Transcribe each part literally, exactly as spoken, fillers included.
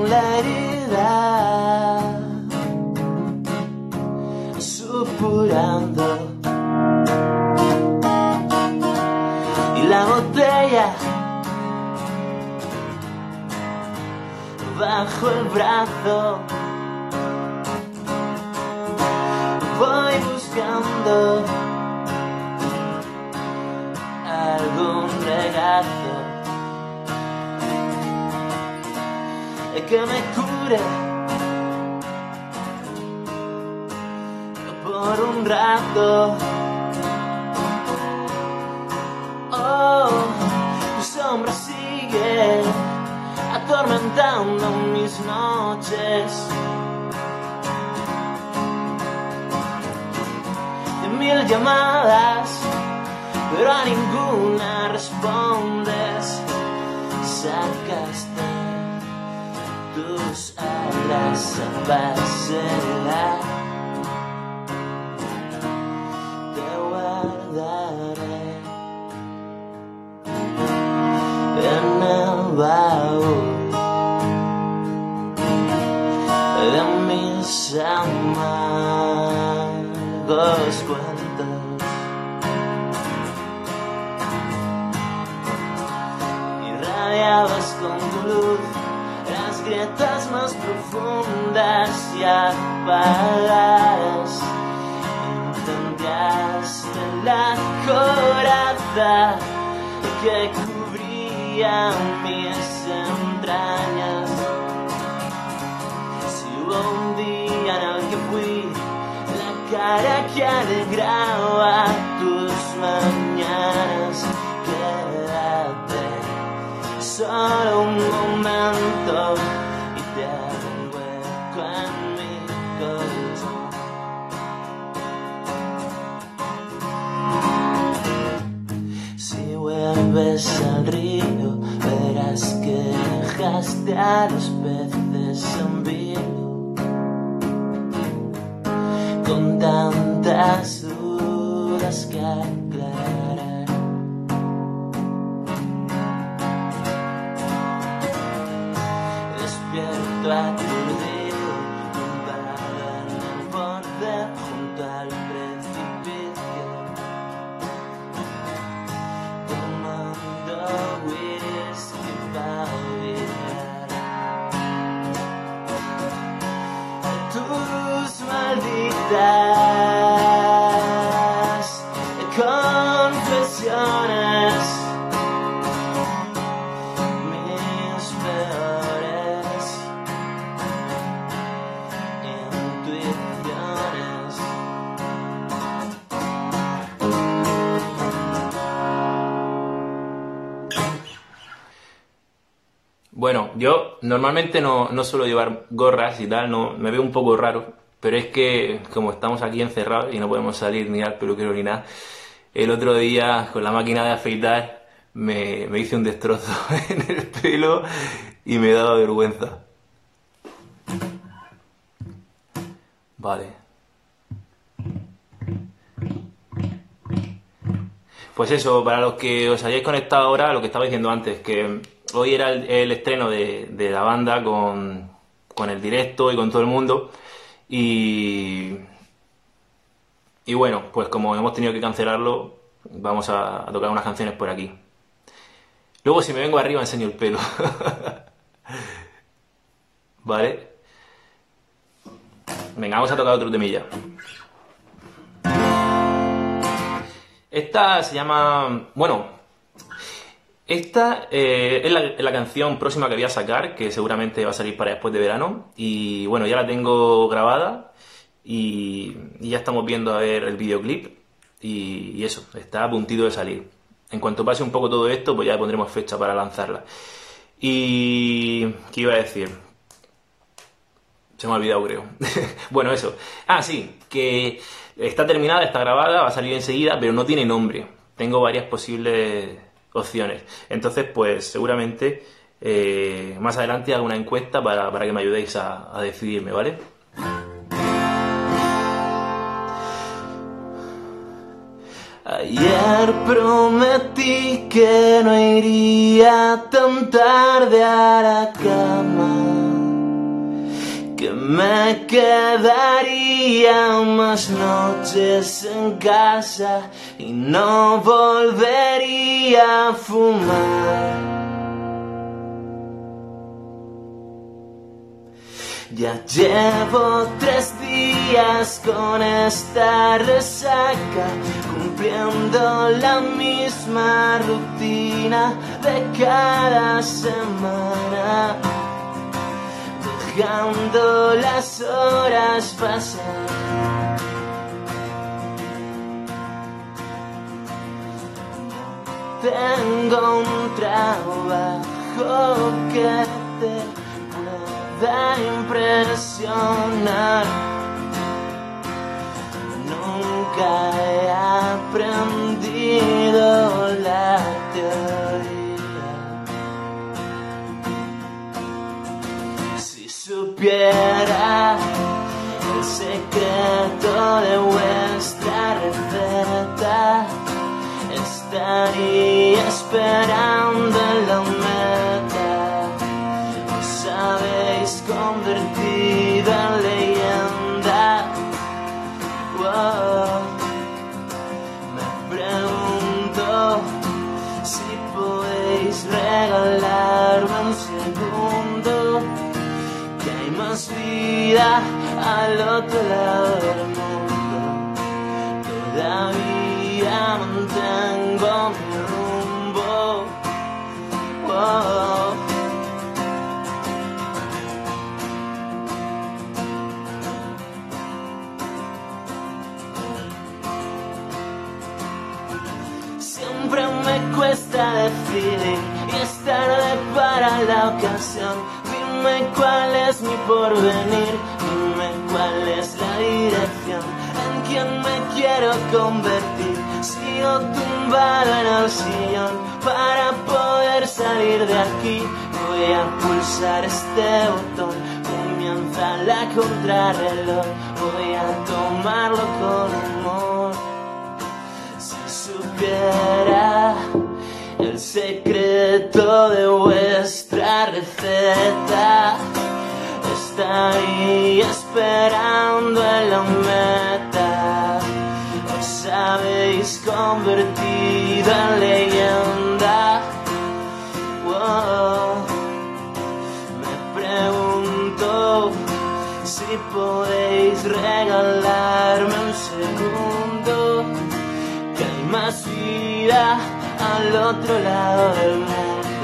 con la herida, supurando, y la botella bajo el brazo. Voy buscando algún regazo que me cure por un rato. Oh, tu sombra sigue atormentando mis noches. De mil llamadas, pero a ninguna respondes. Sacaste tus alas a pasear. Te guardaré en el baúl de mis amargos cuentos. Irradiabas con tu luz las grietas más profundas y apagadas. Incendiaste la coraza que cubría mis entrañas. Si hubo un día en el que fui la cara que alegraba tus mañanas, quédate solo un momento y te hago un hueco en mi corazón. Si vuelves al río, verás que dejaste a los peces en vilo, con tantas dudas que aclarar. Despierto aturdido, tumbado en el borde junto al precipicio, tomando whisky para olvidar tus malditas confesiones, mis peores intuiciones. Bueno, yo normalmente no, no suelo llevar gorras y tal, no, me veo un poco raro, pero es que como estamos aquí encerrados y no podemos salir ni al peluquero ni nada, el otro día con la máquina de afeitar me, me hice un destrozo en el pelo y me daba vergüenza. Vale. Pues eso, para los que os hayáis conectado ahora, lo que estaba diciendo antes, que hoy era el, el estreno de, de la banda con, con el directo y con todo el mundo. Y, y bueno, pues como hemos tenido que cancelarlo, vamos a, a tocar unas canciones por aquí. Luego si me vengo arriba enseño el pelo. Vale. Venga, vamos a tocar otro temilla. Esta se llama... Bueno, esta eh, es, la, es la canción próxima que voy a sacar, que seguramente va a salir para después de verano. Y bueno, ya la tengo grabada y, y ya estamos viendo a ver el videoclip. Y, y eso, está a puntito de salir. En cuanto pase un poco todo esto, pues ya pondremos fecha para lanzarla. Y... ¿qué iba a decir? Se me ha olvidado, creo. Bueno, eso. Ah, sí, que está terminada, está grabada, va a salir enseguida, pero no tiene nombre. Tengo varias posibles opciones. Entonces, pues seguramente eh, más adelante hago una encuesta para, para que me ayudéis a, a decidirme, ¿vale? Ayer prometí que no iría tan tarde a la cama. que me quedaría más noches en casa y no volvería a fumar. Ya llevo tres días con esta resaca, cumpliendo la misma rutina de cada semana, dejando las horas pasar. Tengo un trabajo que te da impresionar. Nunca he aprendido la teoría. Si supiera el secreto de vuestra receta, estaría esperando en la meta. Habéis convertido en leyenda. Wow. Me pregunto si podéis regalarme un segundo, que hay más vida al otro lado del mundo. Todavía mantengo mi rumbo. Wow. Siempre me cuesta decidir y es tarde para la ocasión. Dime cuál es mi porvenir, dime cuál es la dirección, en quién me quiero convertir. Sigo tumbado en el sillón para poder salir de aquí. Voy a pulsar este botón, comienza la contrarreloj. Voy a tomarlo con humor. Supiera el secreto de vuestra receta, estaría esperando en la meta. Os habéis convertido en leyenda. Wow. Me pregunto si podéis regalarme un segundo, que hay más vida al otro lado del mundo.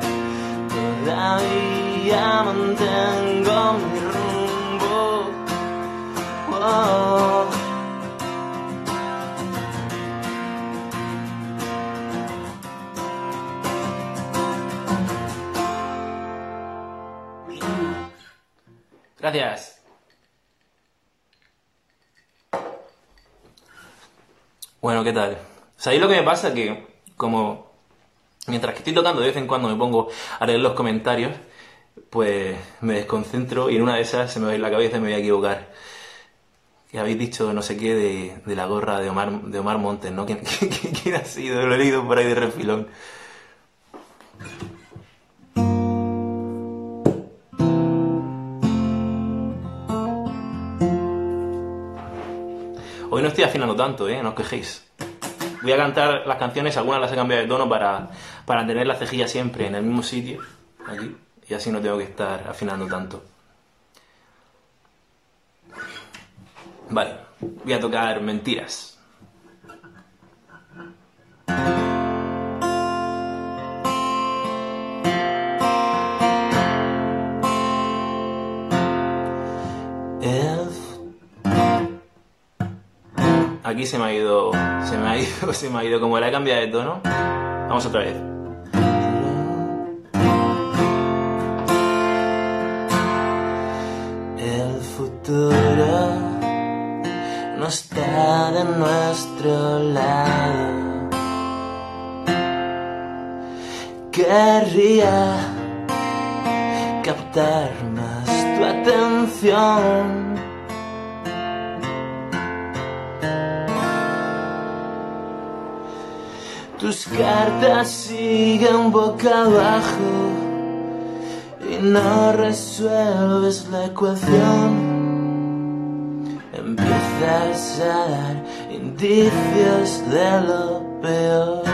Todavía mantengo mi rumbo. Oh. Gracias. Bueno, ¿qué tal? ¿Sabéis lo que me pasa? Que como mientras que estoy tocando de vez en cuando me pongo a leer los comentarios, pues me desconcentro y en una de esas se me va a ir la cabeza y me voy a equivocar. Que habéis dicho no sé qué de, de la gorra de Omar, de Omar Montes, ¿no? ¿Quién, quién, quién ha sido? Lo he leído por ahí de refilón. Hoy no estoy afinando tanto, ¿eh? No os quejéis. Voy a cantar las canciones, algunas las he cambiado de tono para, para tener la cejilla siempre en el mismo sitio, aquí, y así no tengo que estar afinando tanto. Vale, voy a tocar Mentiras. Aquí se me ha ido, se me ha ido, se me ha ido, como la he cambiado de tono. Vamos otra vez. El futuro no está de nuestro lado. Querría captar más tu atención. Tus cartas siguen boca abajo y no resuelves la ecuación, empiezas a dar indicios de lo peor.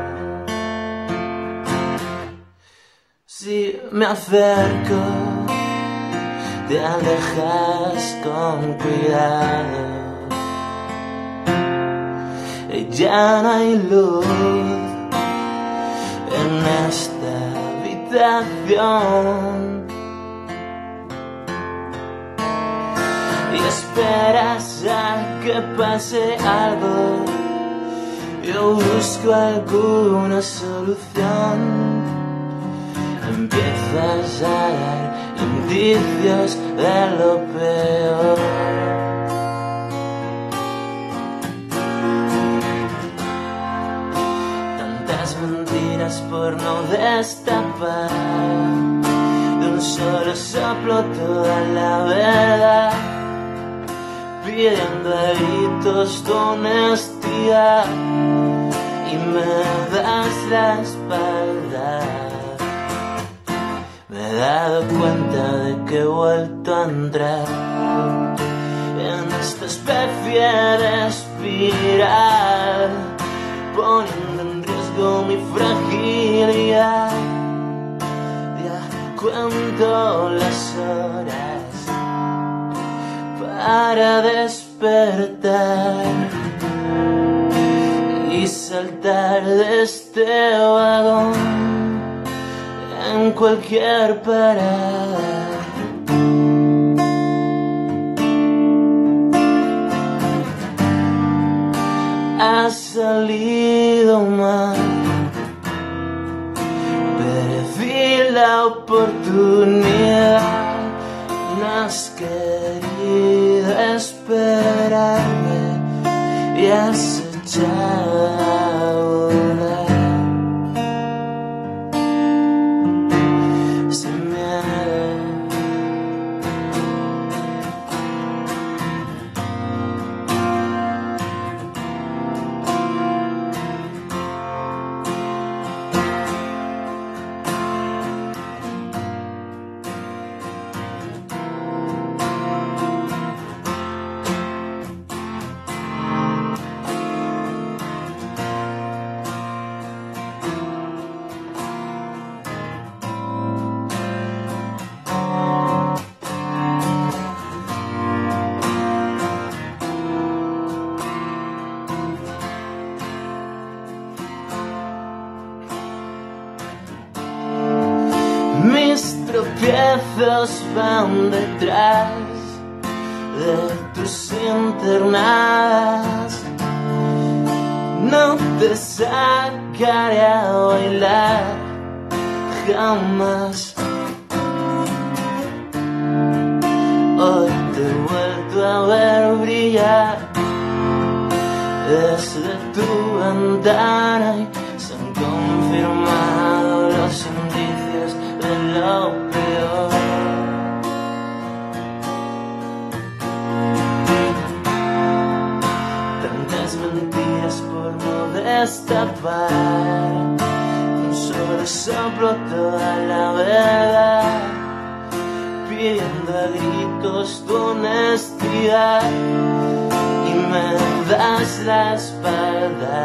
Si me acerco, te alejas con cuidado. Y ya no hay luz en esta habitación. Y esperas a que pase algo. Yo busco alguna solución. Empiezas a dar indicios de lo peor. Tantas mentiras por no destapar, de un solo soplo toda la verdad, pidiendo a gritos tu honestidad y me das la espalda. Me he dado cuenta de que he vuelto a entrar en esta especie de espiral, poniendo en riesgo mi fragilidad. Ya cuento las horas para despertar y saltar de este vagón en cualquier parada. Ha salido mal, perdí la oportunidad. No has querido esperarme y has echado a volar. Mis tropiezos van detrás de tus internadas. No te sacaré a bailar jamás. Hoy te he vuelto a ver brillar desde tu ventana y se han confirmado los indicios de lo peor. Tantas mentiras por no destapar, un solo soplo toda la verdad, pidiendo a gritos tu honestidad y me das la espalda.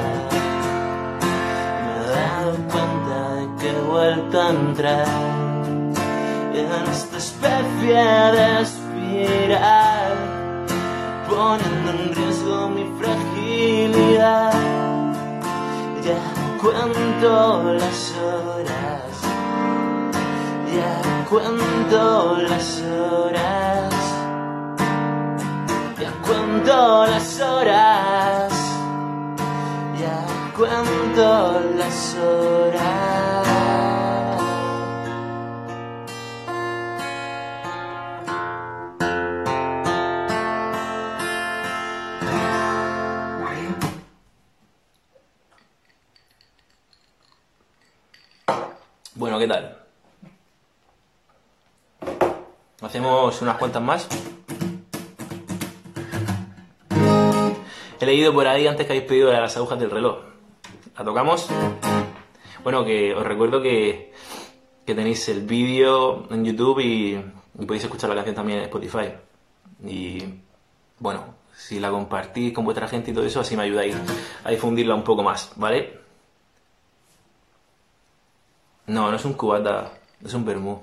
Me he dado cuenta de que he vuelto a entrar en esta especie de espiral, poniendo en riesgo mi fragilidad. Ya cuento las horas, ya cuento las horas, ya cuento las horas, ya cuento las horas. Bueno, ¿qué tal? Hacemos unas cuantas más. He leído por ahí antes que habéis pedido las agujas del reloj. ¿La tocamos? Bueno, que os recuerdo que que tenéis el vídeo en YouTube y, y podéis escuchar la canción también en Spotify. Y bueno, si la compartís con vuestra gente y todo eso, así me ayudáis a difundirla un poco más, ¿vale? No, no es un cubata, es un vermú.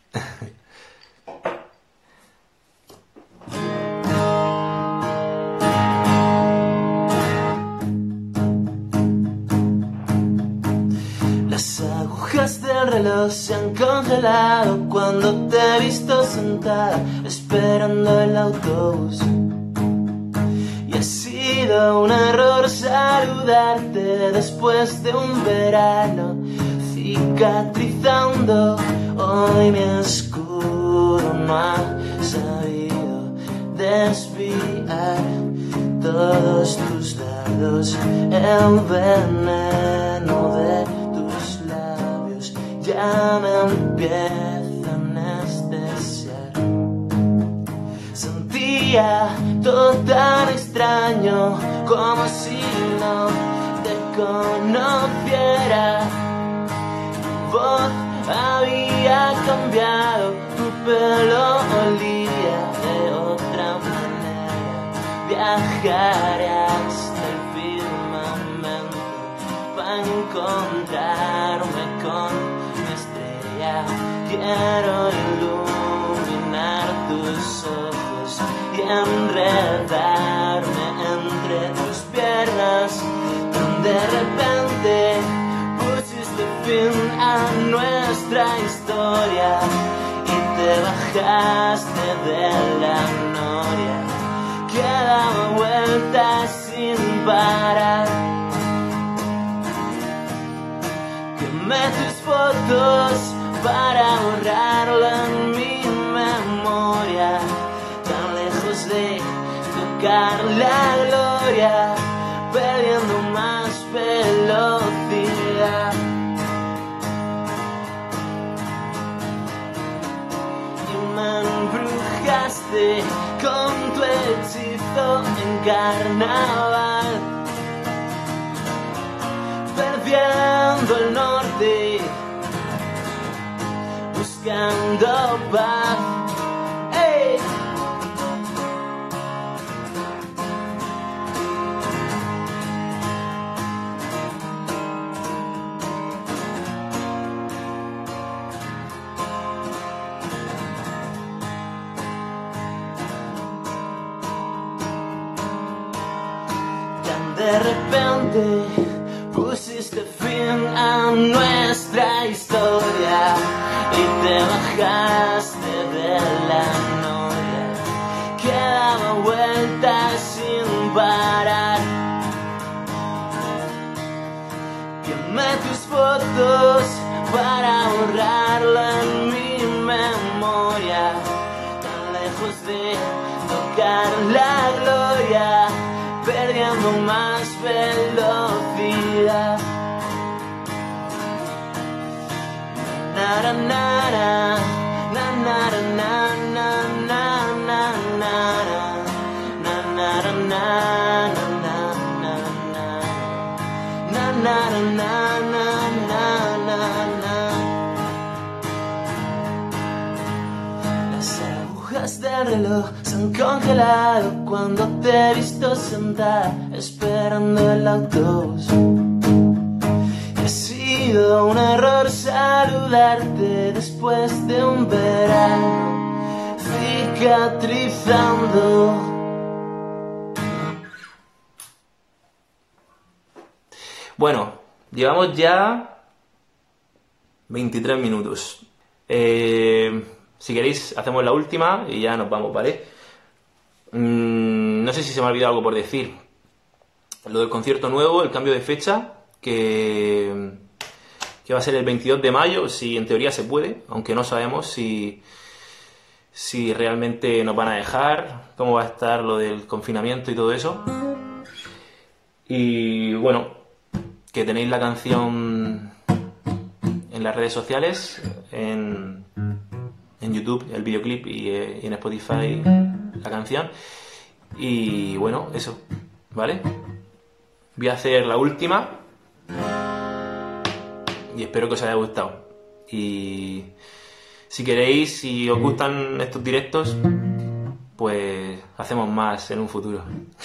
Las agujas del reloj se han congelado cuando te he visto sentada esperando el autobús. Y ha sido un error saludarte después de un verano cicatrizando. Hoy mi escudo no ha sabido desviar todos tus dardos, el veneno de tus labios ya me empieza a anestesiar. Sentía todo tan extraño, como si no te conociera. Tu voz había cambiado, tu pelo olía de otra manera. Viajaré hasta el firmamento para encontrarme con mi estrella. Quiero iluminar tus ojos y enredarme entre tus piernas. De repente pusiste fin a nuestra historia y te bajaste de la noria que daba vueltas sin parar. Quemé tus fotos para borrarlo en mi memoria, tan lejos de tocar la gloria, perdiendo más velocidad. Y me embrujaste con tu hechizo en carnaval, perdiendo el norte, buscando paz. ¡Hey! De repente pusiste fin a nuestra historia y te bajaste de la noria que daba vueltas sin parar. Quemé tus fotos para borrarlo en mi memoria, tan lejos de tocar la gloria, perdiendo más velocidad. Na na na na na na na na na na na na na na na na na na. Las agujas del reloj se han congelado cuando te he visto sentada esperando el autobús. Ha sido un error saludarte después de un verano cicatrizando. Bueno, llevamos ya veintitrés minutos. Eh, si queréis, hacemos la última y ya nos vamos, ¿vale? Mm, no sé si se me ha olvidado algo por decir. Lo del concierto nuevo, el cambio de fecha, que, que va a ser el veintidós de mayo, si en teoría se puede, aunque no sabemos si, si realmente nos van a dejar, cómo va a estar lo del confinamiento y todo eso. Y bueno, que tenéis la canción en las redes sociales, en, en YouTube, el videoclip, y, eh, y en Spotify la canción. Y bueno, eso, ¿vale? Voy a hacer la última y espero que os haya gustado. Y si queréis, si os gustan estos directos, pues hacemos más en un futuro.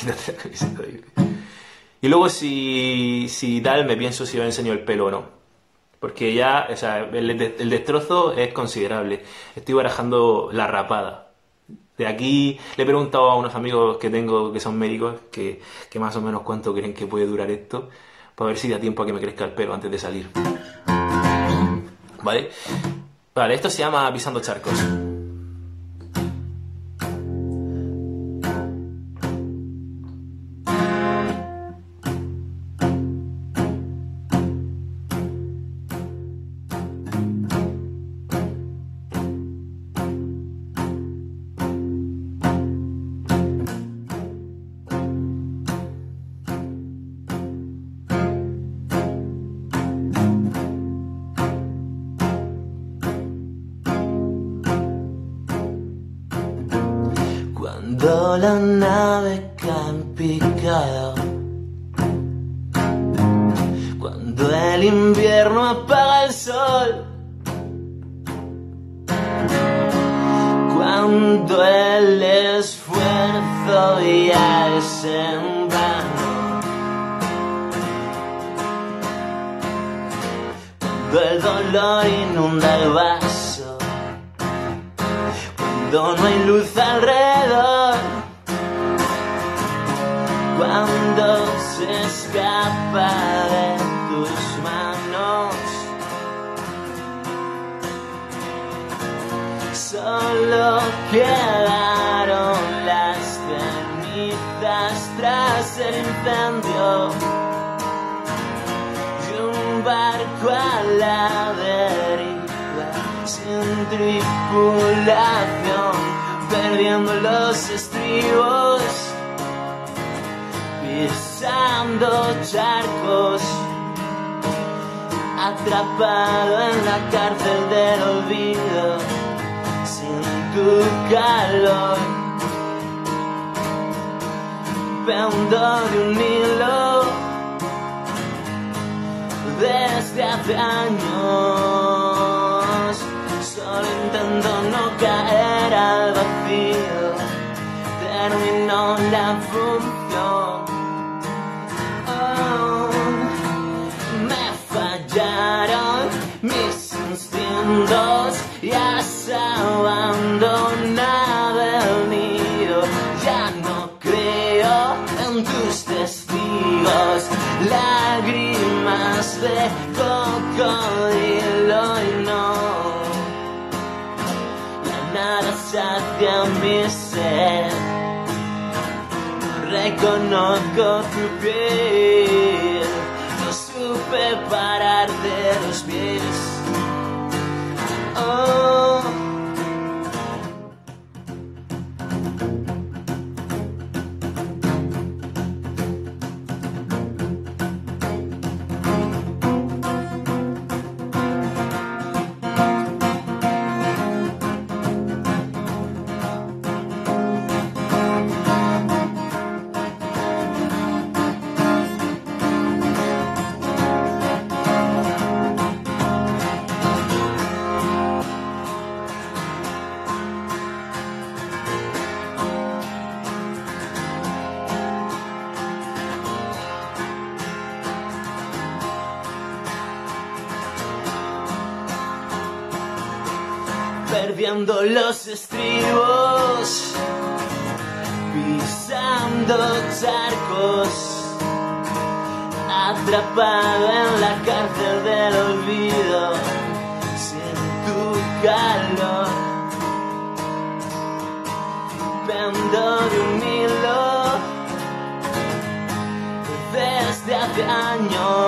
Y luego si, si tal, me pienso si os enseño el pelo o no. Porque ya, o sea, el, el destrozo es considerable. Estoy barajando la rapada. De aquí le he preguntado a unos amigos que tengo que son médicos que, que más o menos cuánto creen que puede durar esto, para ver si da tiempo a que me crezca el pelo antes de salir. ¿Vale? Vale, esto se llama Pisando Charcos. Cuando la nave cae en picado, cuando el invierno apaga el sol, cuando el esfuerzo ya es en vano, cuando el dolor inunda el vaso, cuando no hay luz alrededor, cuando se escapa de tus manos, solo quedaron las cenizas tras el incendio y un barco a la deriva sin tripulación, perdiendo los estribos, pisando charcos, atrapado en la cárcel del olvido, sin tu calor, pendo de un hilo desde hace años, solo intento no caer al vacío, terminó la función. Oh, me fallaron mis instintos, ya se abandonado el nido, ya no creo en tus testigos, lágrimas de cocodrilo y no, la nada sacia mi sed, no reconozco tu piel, no supe parar de los pies. Oh, perdiendo los estribos, pisando charcos, atrapado en la cárcel del olvido, sin tu calor, pendo de un hilo desde hace años,